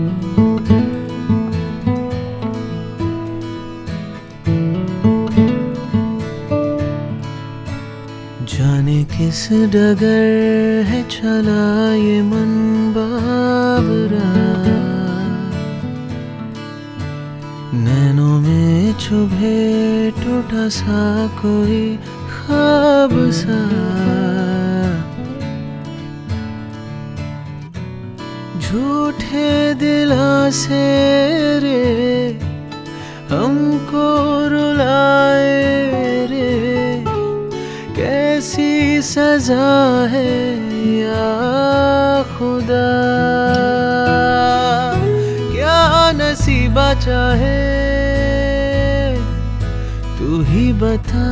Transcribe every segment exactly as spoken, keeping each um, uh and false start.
जाने किस डगर है चला ये मन बावरा, नैनों में चुभे टूटा सा कोई ख्वाब सा। झूठे दिलासे रे हमको रुलाए रे, कैसी सजा है या खुदा। क्या नसीबा चाहे तू ही बता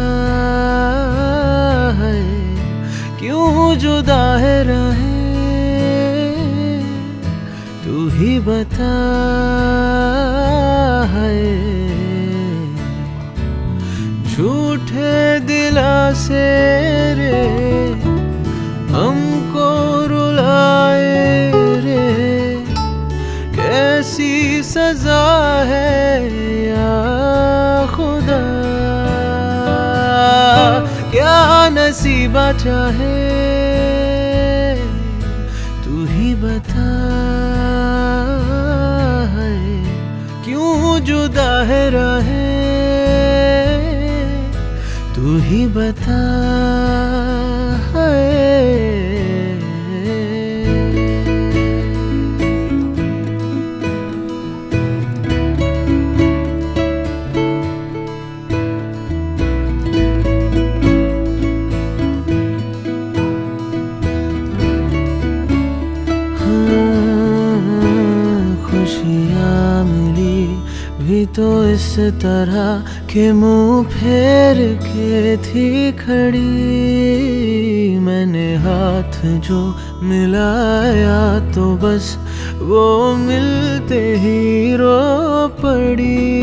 है, क्यों जुदा है रहे तू ही बता है। झूठे दिलासे रे हमको रुलाए रे, कैसी सजा है या खुदा। क्या नसीबा चाहे तू ही बता है, क्यों जुदा है रहे तू ही बता है। खुशियाँ मिली भी तो इस तरह के मुंह फेर के थी खड़ी। मैंने हाथ जो मिलाया तो बस वो मिलते ही रो पड़ी।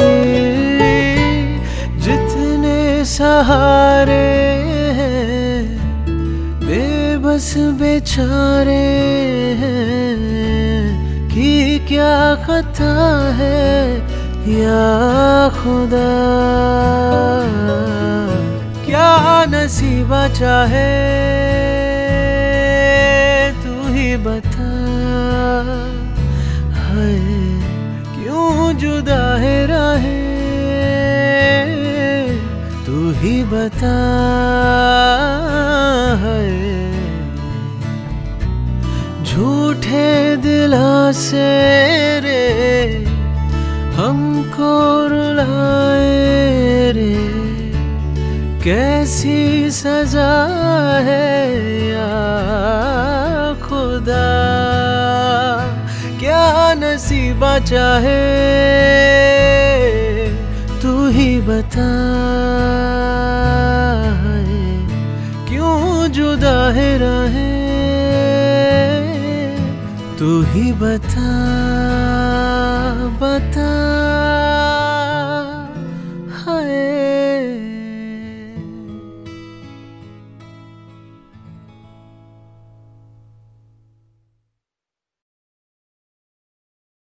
जितने सहारे हैं बेबस बेचारे हैं, कि क्या खता है या खुदा। क्या नसीबा चाहे तू ही बता है, क्यों जुदा है रहे तू ही बता है। झूठे दिलासे रे हमको रुलाए रे, कैसी सजा है या खुदा। क्या नसीबा चाहे तू ही बता है, क्यों जुदा है रहे तू ही बता बता।